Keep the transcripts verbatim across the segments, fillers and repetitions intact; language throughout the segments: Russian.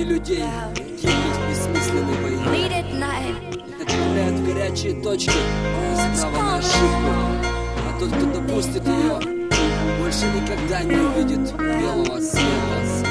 сотни людей гибнут в бессмысленной войне. Их отправляют в горячие точки без права на ошибку. А тот, кто допустит ее, больше никогда не увидит белого света.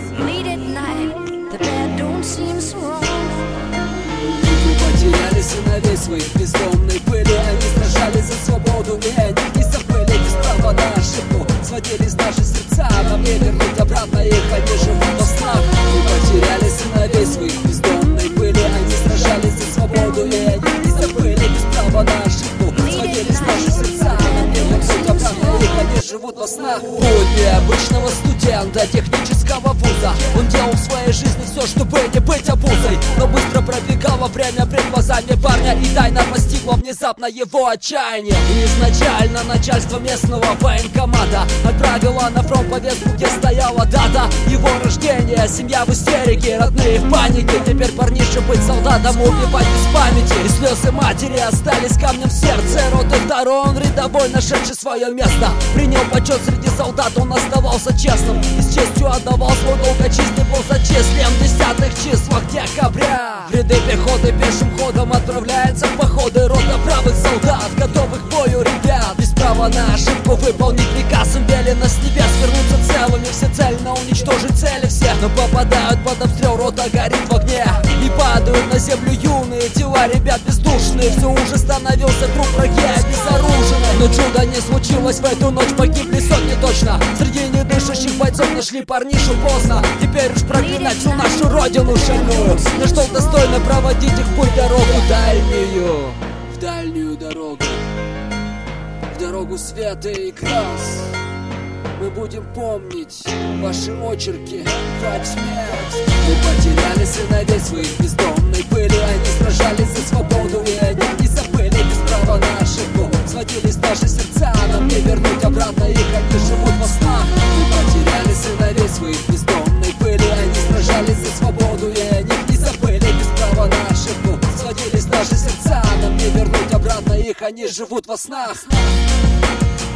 Люди потеряли сыновей своих бездомной пыли. Они сражались за свободу, и они не забыли без права на ошибку. Сводились наши сердца, нам не вернуть обратно их, они живут во снах. Мы потеряли сыновей своих бездомной пыли. Они сражались за свободу, и они не забыли без права на ошибку. Сводились наши сердца, нам не вернуть обратно их, они живут во снах. Будни обычного студента технического вуза. Он делал в своей жизни все, чтобы не быть обузой, но быстро пробегало время пред глазами парня, и тайна постигла внезапно его отчаяние. И изначально начальство местного военкомата отправило на фронт повестку, где стояла дата его рождения. Семья в истерике, родные в панике. Теперь парниша быть солдатом, убивать без памяти. И слезы матери остались камнем в сердце. Роты второй, он рядовой, нашедший свое место. Принял почет среди солдат, он оставался честным и с честью отдавал свой долг отчизне, был зачислен в десятых числах декабря. В ряды пехоты пешим ходом отправляется в походы рота бравых солдат, готовых к бою ребят. Без права на ошибку выполнить приказ им велено с небес. Вернуться целыми, всецельно уничтожить цели все. Но попадают под обстрел, рота горит в огне, и падают на землю юные тела ребят бездушные. Все уже становился круг враги обезоруженный. Но чудо не случилось, в эту ночь погибли сотни точно. Среди недышащих бойцов нашли парнишу поздно. Теперь уж проклинать всю нашу родину шальную. На что достойно проводить их в путь дорогу дальнюю, в дальнюю дорогу, в дорогу света и крас. Мы будем помнить ваши очерки во тьме. Мы потеряли сыновей своих бездомной пыли. Они сражались за свободу, и они не забыли без права на ошибку. Сводились наши сердца, нам не вернуть обратно их, они живут во снах. Мы потеряли сыновей своих бездомной пыли. Они сражались за свободу, и они не забыли без права на ошибку. Сводились наши сердца, нам не вернуть обратно их, они живут во снах.